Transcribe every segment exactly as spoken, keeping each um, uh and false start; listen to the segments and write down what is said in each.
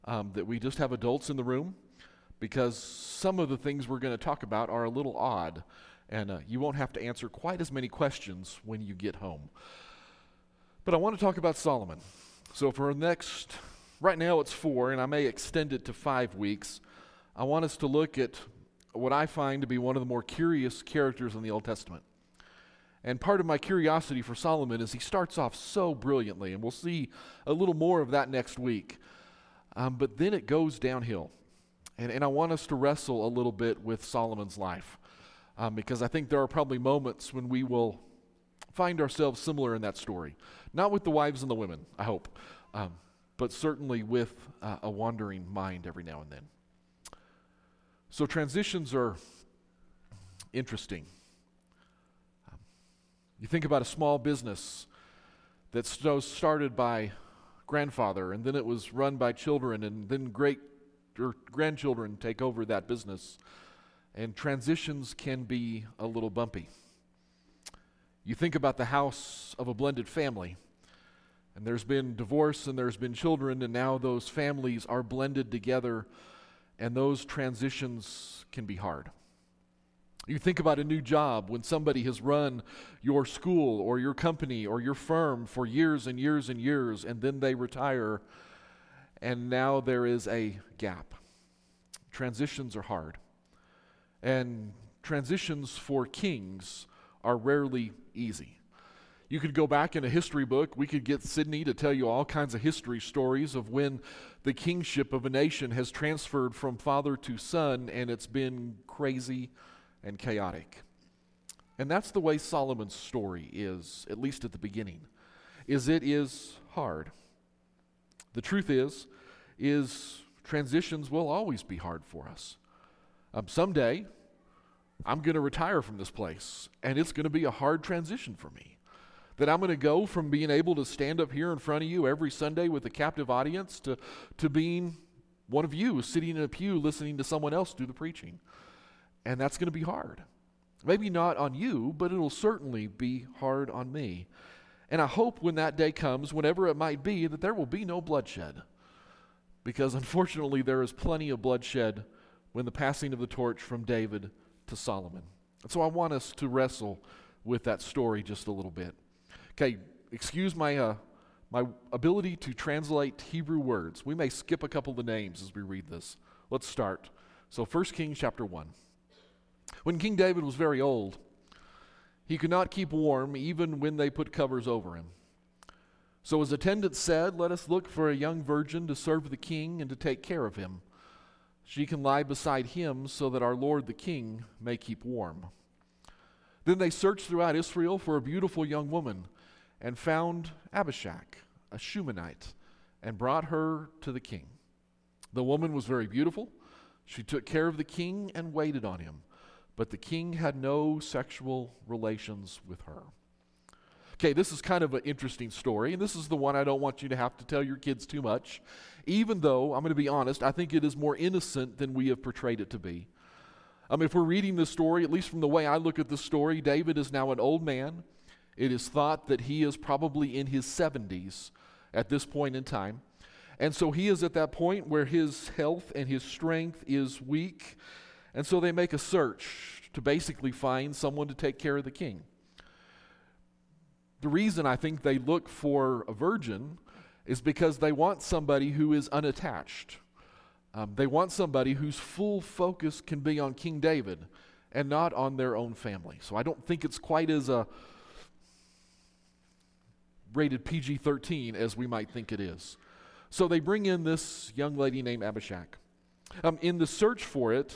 um, that we just have adults in the room, because some of the things we're going to talk about are a little odd, and uh, you won't have to answer quite as many questions when you get home. But I want to talk about Solomon. So for the next, right now it's four, and I may extend it to five weeks, I want us to look at what I find to be one of the more curious characters in the Old Testament. And part of my curiosity for Solomon is he starts off so brilliantly, and we'll see a little more of that next week. Um, but then it goes downhill. And, and I want us to wrestle a little bit with Solomon's life, um, because I think there are probably moments when we will find ourselves similar in that story. Not with the wives and the women, I hope, um, but certainly with uh, a wandering mind every now and then. So transitions are interesting. Um, you think about a small business that st- started by grandfather, and then it was run by children, and then great or grandchildren take over that business. And transitions can be a little bumpy. You think about the house of a blended family, and there's been divorce and there's been children, and now those families are blended together, and those transitions can be hard. You think about a new job when somebody has run your school or your company or your firm for years and years and years, and then they retire, and now there is a gap. Transitions are hard. And transitions for kings are rarely easy. You could go back in a history book. We could get Sydney to tell you all kinds of history stories of when the kingship of a nation has transferred from father to son, and it's been crazy and chaotic. And that's the way Solomon's story is, at least at the beginning, is it is hard. The truth is, is transitions will always be hard for us. Um, someday, I'm going to retire from this place, and it's going to be a hard transition for me. That I'm going to go from being able to stand up here in front of you every Sunday with a captive audience to, to being one of you sitting in a pew listening to someone else do the preaching. And that's going to be hard. Maybe not on you, but it'll certainly be hard on me. And I hope when that day comes, whenever it might be, that there will be no bloodshed. Because unfortunately, there is plenty of bloodshed when the passing of the torch from David to Solomon. And so I want us to wrestle with that story just a little bit. Okay, excuse my uh, my ability to translate Hebrew words. We may skip a couple of the names as we read this. Let's start. So First Kings chapter one. When King David was very old, he could not keep warm even when they put covers over him. So his attendants said, "Let us look for a young virgin to serve the king and to take care of him. She can lie beside him so that our Lord the king may keep warm." Then they searched throughout Israel for a beautiful young woman and found Abishag, a Shunammite, and brought her to the king. The woman was very beautiful. She took care of the king and waited on him, but the king had no sexual relations with her. Okay, this is kind of an interesting story, and this is the one I don't want you to have to tell your kids too much, even though, I'm going to be honest, I think it is more innocent than we have portrayed it to be. I mean, if we're reading this story, at least from the way I look at this story, David is now an old man. It is thought that he is probably in his seventies at this point in time. And so he is at that point where his health and his strength is weak. And so they make a search to basically find someone to take care of the king. The reason I think they look for a virgin is because they want somebody who is unattached. Um, they want somebody whose full focus can be on King David and not on their own family. So I don't think it's quite as a rated P G thirteen as we might think it is. So they bring in this young lady named Abishag. Um, in the search for it,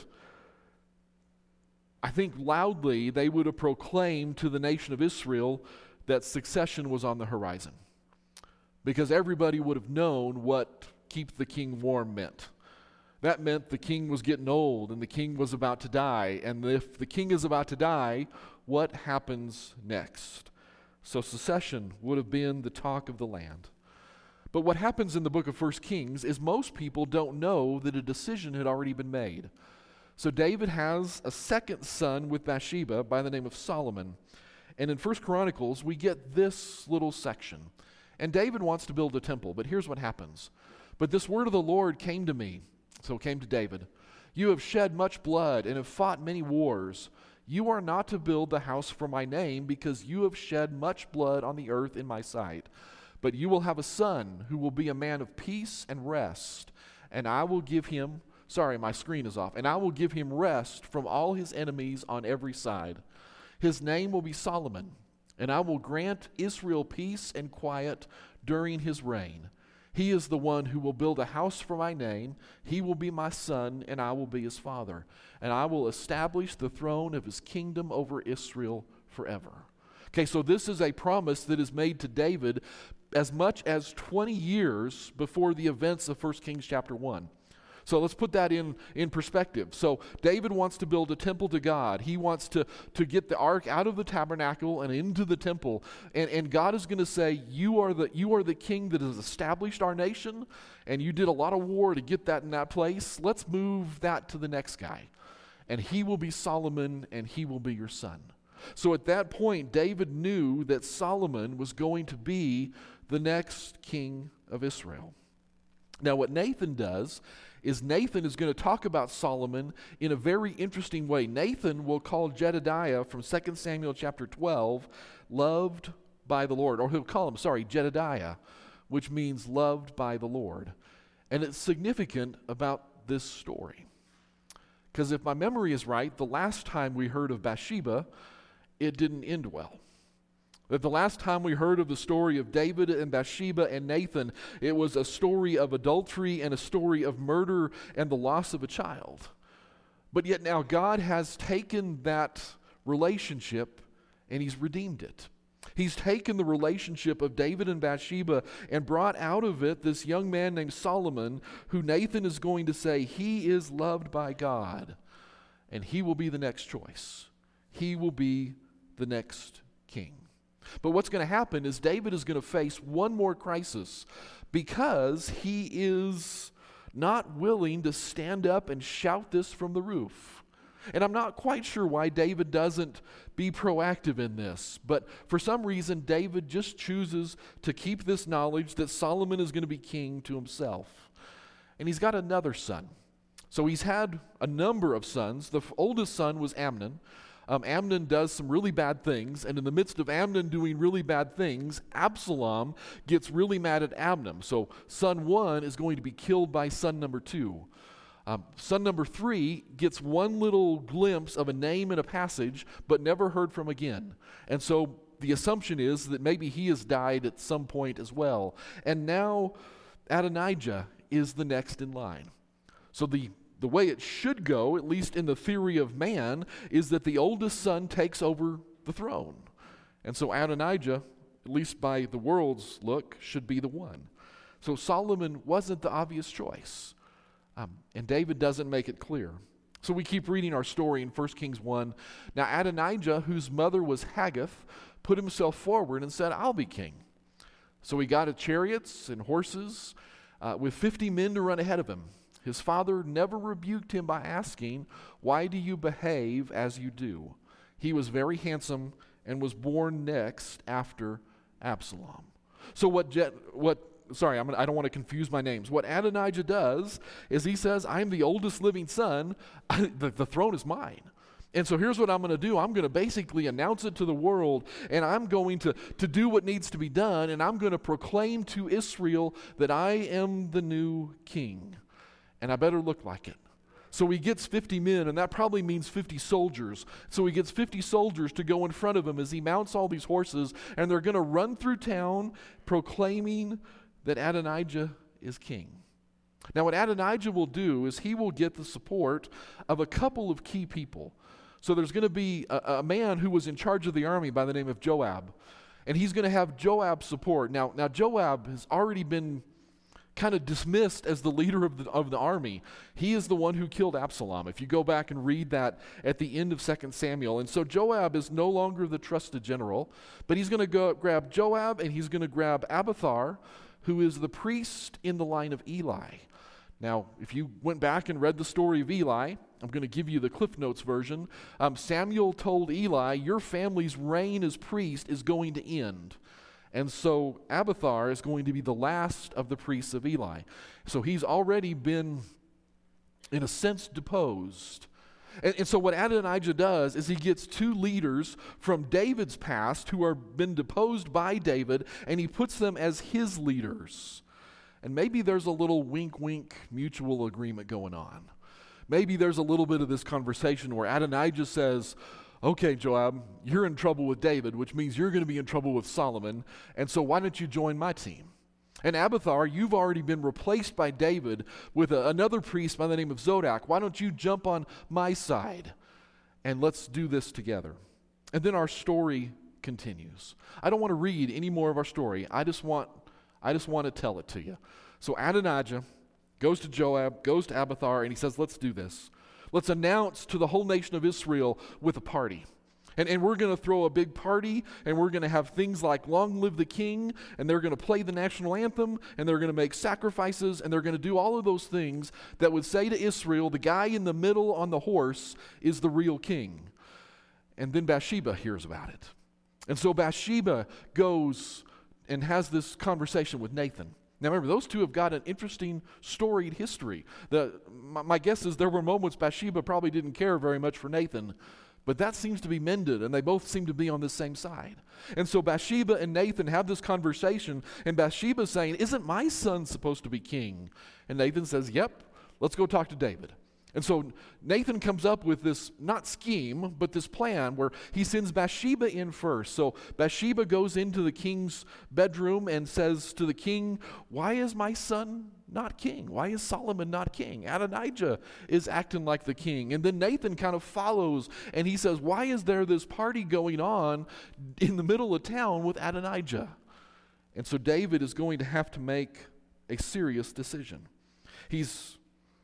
I think loudly they would have proclaimed to the nation of Israel that succession was on the horizon, because everybody would have known what keep the king warm meant. That meant the king was getting old and the king was about to die. And if the king is about to die, what happens next? So succession would have been the talk of the land. But what happens in the book of First Kings is most people don't know that a decision had already been made. So David has a second son with Bathsheba by the name of Solomon. And in First Chronicles, we get this little section. And David wants to build a temple, but here's what happens. But this word of the Lord came to me, so it came to David. You have shed much blood and have fought many wars. You are not to build the house for my name, because you have shed much blood on the earth in my sight. But you will have a son who will be a man of peace and rest, and I will give him, sorry, my screen is off, and I will give him rest from all his enemies on every side. His name will be Solomon, and I will grant Israel peace and quiet during his reign. He is the one who will build a house for my name. He will be my son, and I will be his father. And I will establish the throne of his kingdom over Israel forever. Okay, so this is a promise that is made to David as much as twenty years before the events of First Kings chapter one. So let's put that in, in perspective. So David wants to build a temple to God. He wants to, to get the ark out of the tabernacle and into the temple. And, and God is going to say, you are the you are the king that has established our nation, and you did a lot of war to get that in that place. Let's move that to the next guy. And he will be Solomon, and he will be your son. So at that point, David knew that Solomon was going to be the next king of Israel. Now what Nathan does is Nathan is going to talk about Solomon in a very interesting way. Nathan will call Jedediah from Second Samuel chapter twelve, loved by the Lord. Or he'll call him, sorry, Jedediah, which means loved by the Lord. And it's significant about this story. Because if my memory is right, the last time we heard of Bathsheba, it didn't end well. That the last time we heard of the story of David and Bathsheba and Nathan, it was a story of adultery and a story of murder and the loss of a child. But yet now God has taken that relationship and he's redeemed it. He's taken the relationship of David and Bathsheba and brought out of it this young man named Solomon, who Nathan is going to say he is loved by God, and he will be the next choice. He will be the next king. But what's going to happen is David is going to face one more crisis because he is not willing to stand up and shout this from the roof. And I'm not quite sure why David doesn't be proactive in this, but for some reason David just chooses to keep this knowledge that Solomon is going to be king to himself. And he's got another son. So he's had a number of sons. The oldest son was Amnon. Um, Amnon does some really bad things, and in the midst of Amnon doing really bad things, Absalom gets really mad at Amnon. So son one is going to be killed by son number two. Um, son number three gets one little glimpse of a name in a passage, but never heard from again. And so the assumption is that maybe he has died at some point as well. And now Adonijah is the next in line. So the The way it should go, at least in the theory of man, is that the oldest son takes over the throne. And so Adonijah, at least by the world's look, should be the one. So Solomon wasn't the obvious choice. Um, and David doesn't make it clear. So we keep reading our story in First Kings one. Now Adonijah, whose mother was Haggith, put himself forward and said, I'll be king. So he got a chariots and horses uh, with fifty men to run ahead of him. His father never rebuked him by asking, why do you behave as you do? He was very handsome and was born next after Absalom. So what, Je- what sorry, I'm gonna, I don't want to confuse my names. What Adonijah does is he says, I'm the oldest living son. the, the throne is mine. And so here's what I'm going to do. I'm going to basically announce it to the world, and I'm going to, to do what needs to be done, and I'm going to proclaim to Israel that I am the new king. And I better look like it. So he gets fifty men, and that probably means fifty soldiers. So he gets fifty soldiers to go in front of him as he mounts all these horses, and they're going to run through town proclaiming that Adonijah is king. Now what Adonijah will do is he will get the support of a couple of key people. So there's going to be a, a man who was in charge of the army by the name of Joab, and he's going to have Joab's support. Now, now Joab has already been kind of dismissed as the leader of the, of the army. He is the one who killed Absalom, if you go back and read that at the end of Second Samuel. And so Joab is no longer the trusted general, but he's going to go grab Joab, and he's going to grab Abiathar, who is the priest in the line of Eli. Now, if you went back and read the story of Eli, I'm going to give you the Cliff Notes version. Um, Samuel told Eli, your family's reign as priest is going to end. And so Abiathar is going to be the last of the priests of Eli. So he's already been, in a sense, deposed. And, and so what Adonijah does is he gets two leaders from David's past who are been deposed by David, and he puts them as his leaders. And maybe there's a little wink-wink mutual agreement going on. Maybe there's a little bit of this conversation where Adonijah says, okay, Joab, you're in trouble with David, which means you're going to be in trouble with Solomon, and so why don't you join my team? And Abiathar, you've already been replaced by David with a, another priest by the name of Zodok. Why don't you jump on my side and let's do this together? And then our story continues. I don't want to read any more of our story. I just want, I just want to tell it to you. So Adonijah goes to Joab, goes to Abiathar, and he says, let's do this. Let's announce to the whole nation of Israel with a party. And, and we're going to throw a big party, and we're going to have things like Long Live the King, and they're going to play the national anthem, and they're going to make sacrifices, and they're going to do all of those things that would say to Israel, the guy in the middle on the horse is the real king. And then Bathsheba hears about it. And so Bathsheba goes and has this conversation with Nathan. Now remember, those two have got an interesting storied history. The, my, my guess is there were moments Bathsheba probably didn't care very much for Nathan, but that seems to be mended, and they both seem to be on the same side. And so Bathsheba and Nathan have this conversation, and Bathsheba's saying, isn't my son supposed to be king? And Nathan says, yep, let's go talk to David. And so Nathan comes up with this, not scheme, but this plan where he sends Bathsheba in first. So Bathsheba goes into the king's bedroom and says to the king, why is my son not king? Why is Solomon not king? Adonijah is acting like the king. And then Nathan kind of follows and he says, why is there this party going on in the middle of town with Adonijah? And so David is going to have to make a serious decision. He's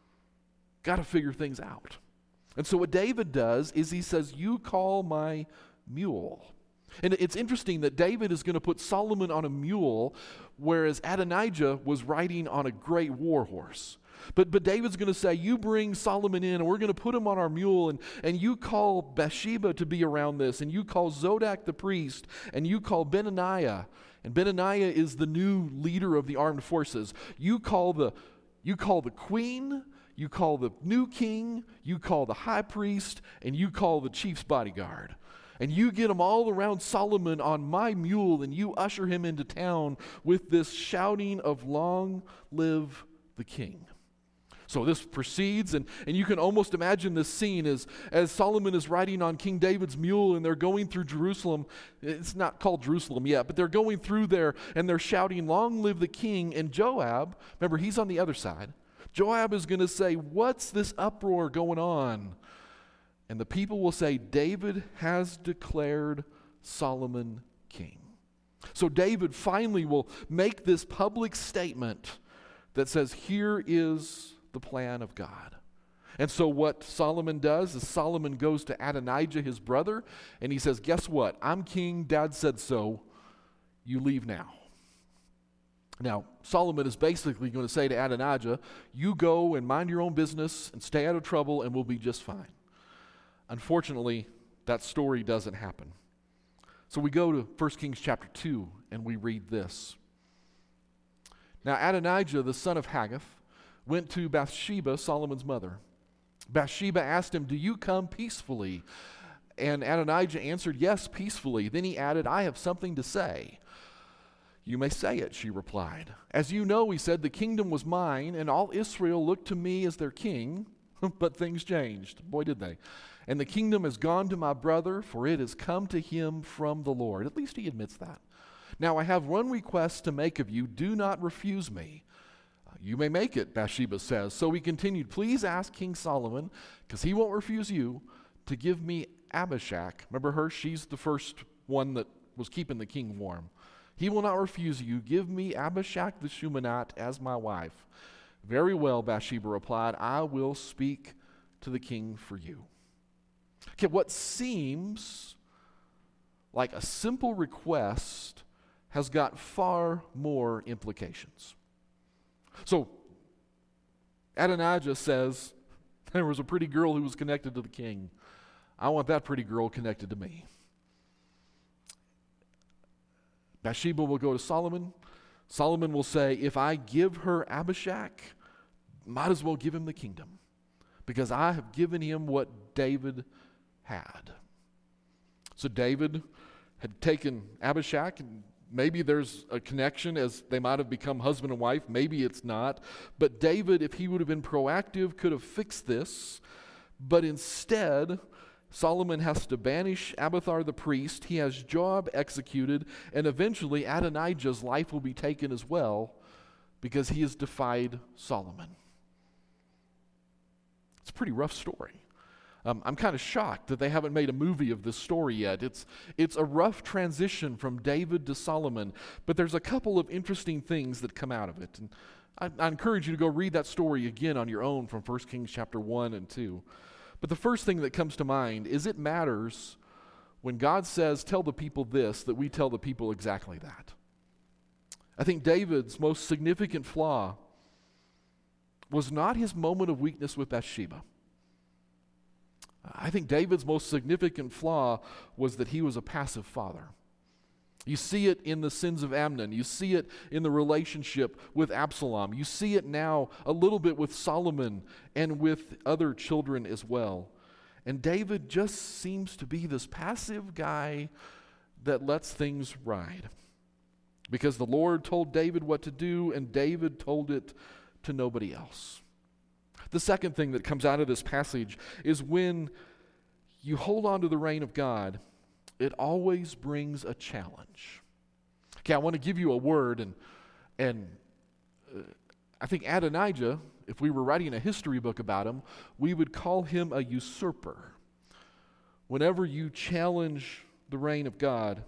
got to figure things out. And so what David does is he says, you call my mule. And it's interesting that David is going to put Solomon on a mule, whereas Adonijah was riding on a great war horse. But but David's going to say, you bring Solomon in, and we're going to put him on our mule, and, and you call Bathsheba to be around this, and you call Zodok the priest, and you call Benaniah. And Benaniah is the new leader of the armed forces. You call the you call the queen, you call the new king, you call the high priest, and you call the chief's bodyguard. And you get them all around Solomon on my mule, and you usher him into town with this shouting of long live the king. So this proceeds, and, and you can almost imagine this scene as, as Solomon is riding on King David's mule, and they're going through Jerusalem. It's not called Jerusalem yet, but they're going through there, and they're shouting, long live the king. And Joab, remember, he's on the other side. Joab is going to say, what's this uproar going on? And the people will say, David has declared Solomon king. So David finally will make this public statement that says, here is the plan of God. And so what Solomon does is Solomon goes to Adonijah, his brother, and he says, guess what? I'm king. Dad said so. You leave now. Now, Solomon is basically going to say to Adonijah, you go and mind your own business and stay out of trouble and we'll be just fine. Unfortunately, that story doesn't happen. So we go to First Kings chapter two and we read this. Now Adonijah, the son of Haggith, went to Bathsheba, Solomon's mother. Bathsheba asked him, do you come peacefully? And Adonijah answered, yes, peacefully. Then he added, I have something to say. You may say it, she replied. As you know, he said, the kingdom was mine, and all Israel looked to me as their king. But things changed. Boy, did they. And the kingdom has gone to my brother, for it has come to him from the Lord. At least he admits that. Now I have one request to make of you. Do not refuse me. You may make it, Bathsheba says. So he continued, please ask King Solomon, because he won't refuse you, to give me Abishag. Remember her? She's the first one that was keeping the king warm. He will not refuse you. Give me Abishag the Shumanite as my wife. Very well, Bathsheba replied, I will speak to the king for you. Okay, what seems like a simple request has got far more implications. So, Adonijah says, there was a pretty girl who was connected to the king. I want that pretty girl connected to me. Bathsheba will go to Solomon. Solomon will say, if I give her Abishag, might as well give him the kingdom, because I have given him what David had. So David had taken Abishag, and maybe there's a connection as they might have become husband and wife. Maybe it's not. But David, if he would have been proactive, could have fixed this. But instead, Solomon has to banish Abiathar the priest. He has Joab executed. And eventually, Adonijah's life will be taken as well because he has defied Solomon. It's a pretty rough story. Um, I'm kind of shocked that they haven't made a movie of this story yet. It's, it's a rough transition from David to Solomon, but there's a couple of interesting things that come out of it. And I, I encourage you to go read that story again on your own from First Kings chapter one and two. But the first thing that comes to mind is it matters when God says, tell the people this, that we tell the people exactly that. I think David's most significant flaw was not his moment of weakness with Bathsheba. I think David's most significant flaw was that he was a passive father. You see it in the sins of Amnon. You see it in the relationship with Absalom. You see it now a little bit with Solomon and with other children as well. And David just seems to be this passive guy that lets things ride. Because the Lord told David what to do, and David told it to nobody else. The second thing that comes out of this passage is when you hold on to the reign of God, it always brings a challenge. Okay, I want to give you a word, and and uh, I think Adonijah, if we were writing a history book about him, we would call him a usurper. Whenever you challenge the reign of God,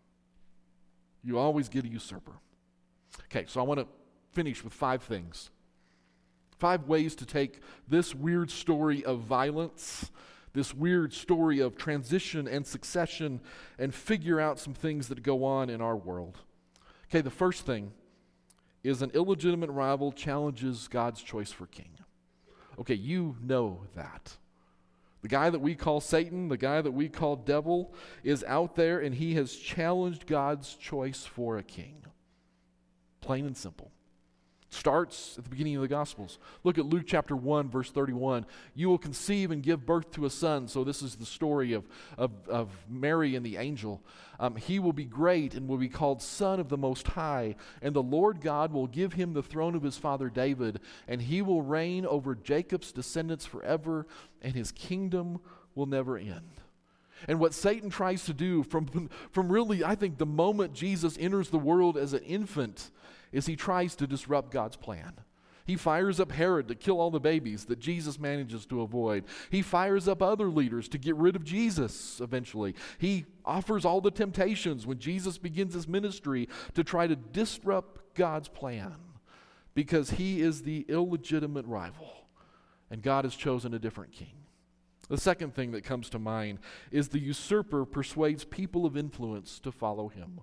you always get a usurper. Okay, so I want to finish with five things. Five ways to take this weird story of violence, this weird story of transition and succession, and figure out some things that go on in our world. Okay, the first thing is an illegitimate rival challenges God's choice for king. Okay, you know that. The guy that we call Satan, the guy that we call devil, is out there and he has challenged God's choice for a king. Plain and simple. Starts at the beginning of the Gospels. Look at Luke chapter one, verse thirty-one. You will conceive and give birth to a son. So this is the story of, of, of Mary and the angel. Um, he will be great and will be called Son of the Most High. And the Lord God will give him the throne of his father David. And he will reign over Jacob's descendants forever. And his kingdom will never end. And what Satan tries to do from, from really, I think, the moment Jesus enters the world as an infant, is he tries to disrupt God's plan. He fires up Herod to kill all the babies that Jesus manages to avoid. He fires up other leaders to get rid of Jesus eventually. He offers all the temptations when Jesus begins his ministry to try to disrupt God's plan because he is the illegitimate rival and God has chosen a different king. The second thing that comes to mind is the usurper persuades people of influence to follow him.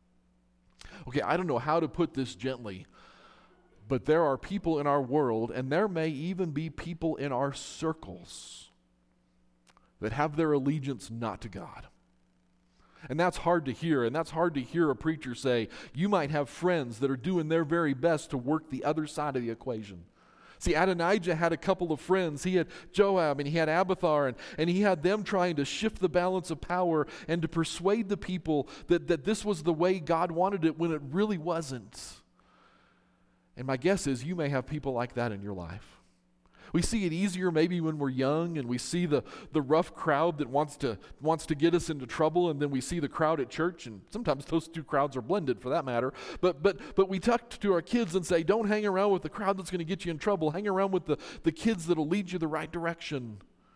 Okay, I don't know how to put this gently, but there are people in our world, and there may even be people in our circles that have their allegiance not to God. And that's hard to hear, and that's hard to hear a preacher say. You might have friends that are doing their very best to work the other side of the equation. See, Adonijah had a couple of friends. He had Joab and he had Abiathar, and, and he had them trying to shift the balance of power and to persuade the people that, that this was the way God wanted it when it really wasn't. And my guess is you may have people like that in your life. We see it easier maybe when we're young and we see the, the rough crowd that wants to wants to get us into trouble, and then we see the crowd at church, and sometimes those two crowds are blended for that matter. But but but we talk to our kids and say, don't hang around with the crowd that's going to get you in trouble. Hang around with the, the kids that'll lead you the right direction.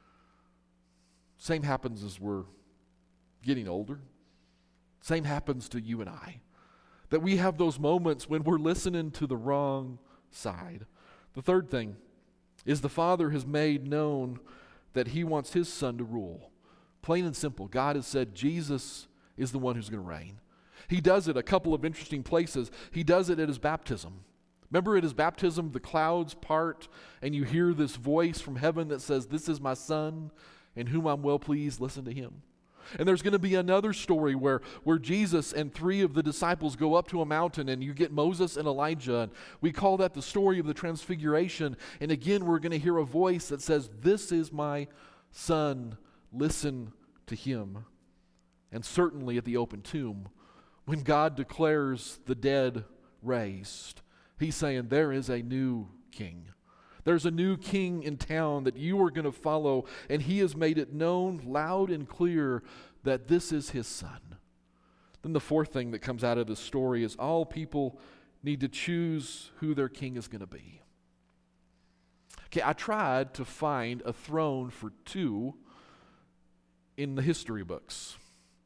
Same happens as we're getting older. Same happens to you and I. That we have those moments when we're listening to the wrong side. The third thing is the Father has made known that he wants his Son to rule. Plain and simple, God has said Jesus is the one who's going to reign. He does it a couple of interesting places. He does it at his baptism. Remember at his baptism, the clouds part, and you hear this voice from heaven that says, this is my Son, in whom I'm well pleased, listen to him. And there's going to be another story where, where Jesus and three of the disciples go up to a mountain, and you get Moses and Elijah. And we call that the story of the Transfiguration. And again, we're going to hear a voice that says, "This is my son, listen to him." And certainly at the open tomb, when God declares the dead raised, he's saying there is a new king. There's a new king in town that you are going to follow, and he has made it known loud and clear that this is his son. Then the fourth thing that comes out of this story is all people need to choose who their king is going to be. Okay, I tried to find a throne for two in the history books.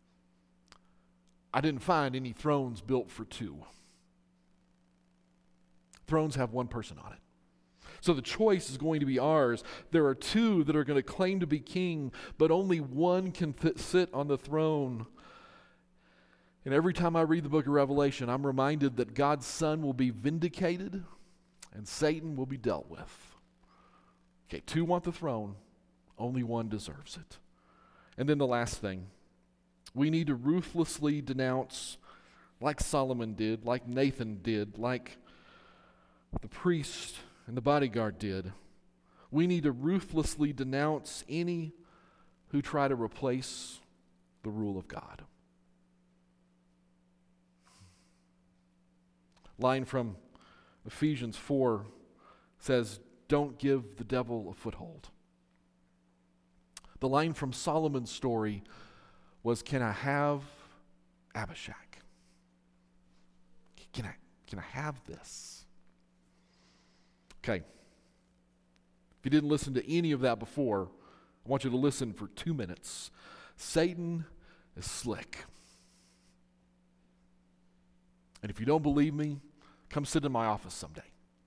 I didn't find any thrones built for two. Thrones have one person on it. So the choice is going to be ours. There are two that are going to claim to be king, but only one can th- sit on the throne. And every time I read the book of Revelation, I'm reminded that God's Son will be vindicated and Satan will be dealt with. Okay, two want the throne, only one deserves it. And then the last thing, we need to ruthlessly denounce, like Solomon did, like Nathan did, like the priest and the bodyguard did. We need to ruthlessly denounce any who try to replace the rule of God. Line from Ephesians four says, "Don't give the devil a foothold." The line from Solomon's story was, "Can I have Abishag? Can I, can I have this?" Okay. If you didn't listen to any of that before, I want you to listen for two minutes. Satan is slick. And if you don't believe me, come sit in my office someday.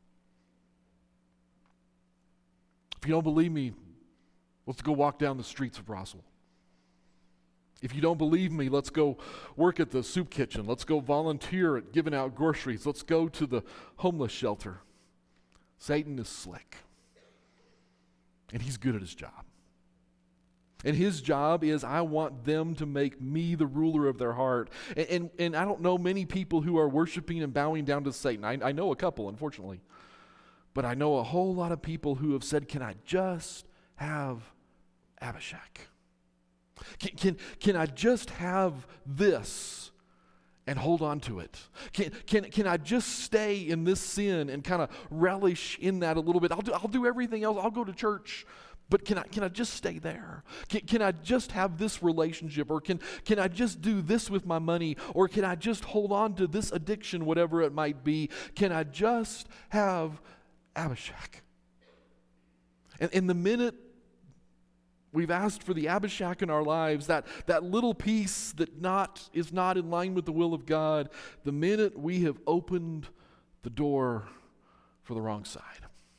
If you don't believe me, let's go walk down the streets of Roswell. If you don't believe me, let's go work at the soup kitchen. Let's go volunteer at giving out groceries. Let's go to the homeless shelter. Satan is slick. And he's good at his job. And his job is, I want them to make me the ruler of their heart. And, and, and I don't know many people who are worshiping and bowing down to Satan. I, I know a couple, unfortunately. But I know a whole lot of people who have said, "Can I just have Abishag? Can, can, can I just have this and hold on to it? Can, can, can I just stay in this sin and kind of relish in that a little bit? I'll do, I'll do everything else. I'll go to church. But can I can I just stay there? Can, can I just have this relationship? Or can, can I just do this with my money? Or can I just hold on to this addiction, whatever it might be? Can I just have Abishag?" And, and the minute we've asked for the Abishag in our lives, that, that little piece that not is not in line with the will of God, the minute we have opened the door for the wrong side.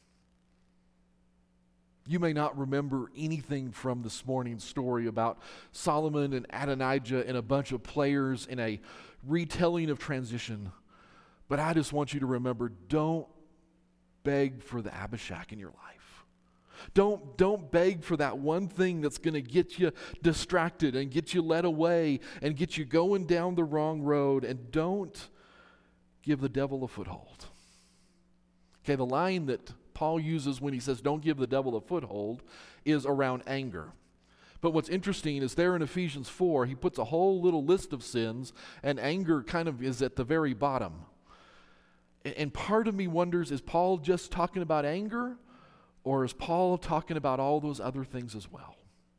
You may not remember anything from this morning's story about Solomon and Adonijah and a bunch of players in a retelling of transition, but I just want you to remember, don't beg for the Abishag in your life. Don't, don't beg for that one thing that's going to get you distracted and get you led away and get you going down the wrong road. And don't give the devil a foothold. Okay, the line that Paul uses when he says don't give the devil a foothold is around anger. But what's interesting is there in Ephesians four, he puts a whole little list of sins, and anger kind of is at the very bottom. And part of me wonders, is Paul just talking about anger? Or is Paul talking about all those other things as well?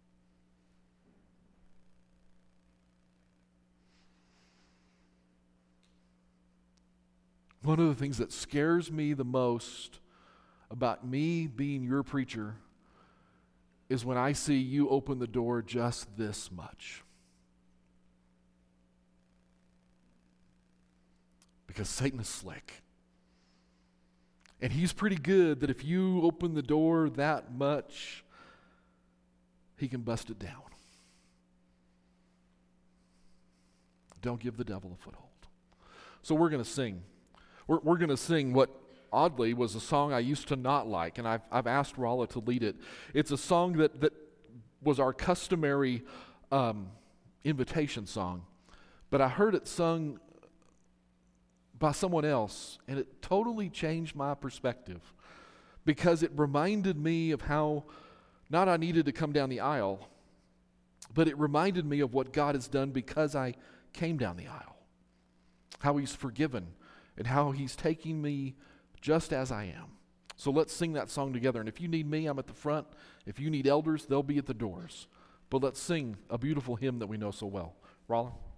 One of the things that scares me the most about me being your preacher is when I see you open the door just this much. Because Satan is slick. And he's pretty good that if you open the door that much, he can bust it down. Don't give the devil a foothold. So we're going to sing. We're, we're going to sing what oddly was a song I used to not like, and I've, I've asked Rolla to lead it. It's a song that, that was our customary um, invitation song, but I heard it sung by someone else, and it totally changed my perspective because it reminded me of how not I needed to come down the aisle, but it reminded me of what God has done because I came down the aisle, how He's forgiven, and how He's taking me just as I am. So let's sing that song together. And if you need me, I'm at the front. If you need elders, they'll be at the doors. But let's sing a beautiful hymn that we know so well. Rollin?